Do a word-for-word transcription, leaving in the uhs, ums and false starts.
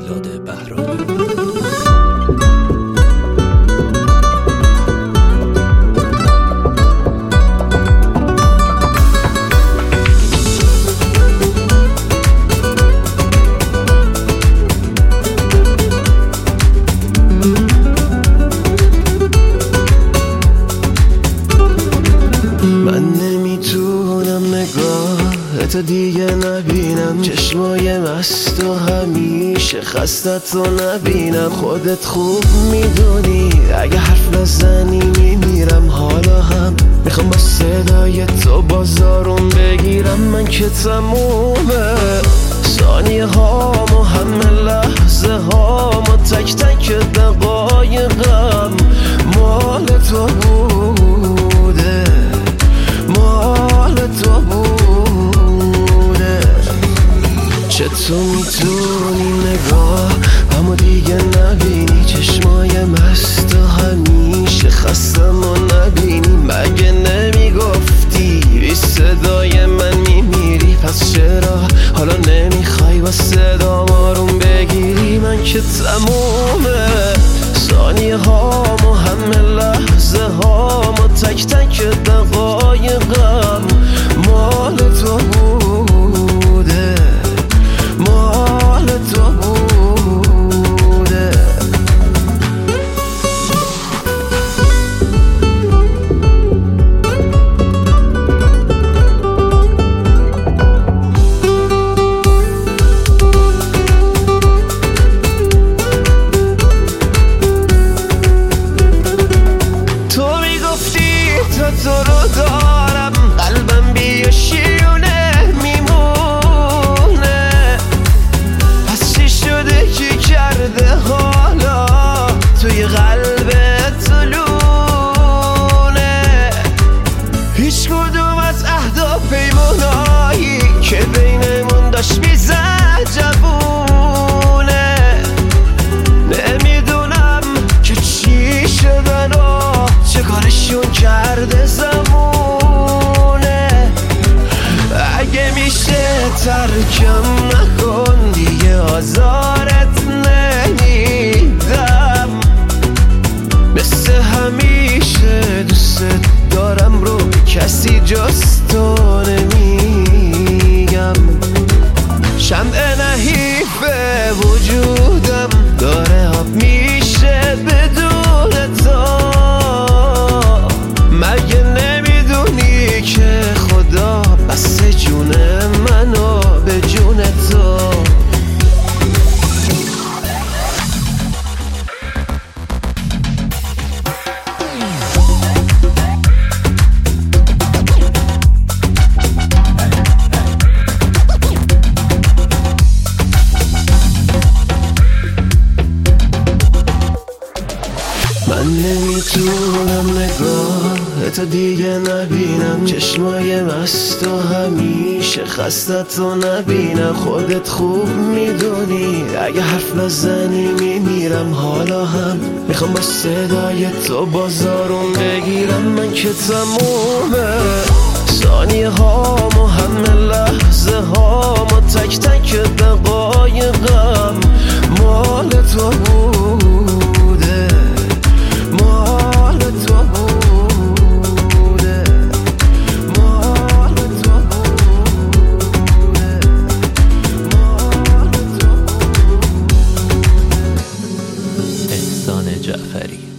میلاد بهرانی. تو دیگه نبینم، چشمای مست و همیشه خستت رو نبینم. خودت خوب میدونی اگه حرف نزنی میمیرم. حالا هم میخوام با صدای تو بازارون بگیرم. من که تمومه ثانیه هامو همه لحظه هامو تک تک دقایقم مال تو بوده، مال تو بوده. چطور میتونی نگاه همو دیگه نبینی؟ چشمای مست و همیشه خستم و نبینی. مگه نمیگفتی بی صدای من میمیری؟ پس چرا حالا نمیخوای با صدام آروم بگیری؟ من که تمومه ثانیه هامو همه لحظه هامو تک تک دقایقم مال تو بوده، مال تو بوده. تو میگفتی تا تو رو دارم، قلبم بی شیونه میمونه. پس چی شده کی کرده حالا توی قلبت لونه؟ هیچ کدوم از عهد و پیمونایی که بینمون داشت میزد جوونه. نمیدونم که چی شدن و چه کارشون کرده زمونه. اگه میشه ترکم نکن دیگه، آزارت نمیدم. مثل همیشه دوست دارم رو کسی جز تو نمیگم. شمع نحیف وجودم داره آب میشه بدون تو. مگه نمیدونی که خدا بس جون منو به جون تو؟ من نمیتونم نگاه تو دیگه نبینم. چشمای مست و همیشه خستت رو نبینم. خودت خوب میدونی اگه حرف نزنی میمیرم. حالا هم میخوام با صدای تو بازارون بگیرم. من که تمومه ثانیه هامو همه لحظه هامو تک تک دقایقم مال تو بوده، مال تو بوده، مال تو بوده، مال تو بوده. احسان جعفری.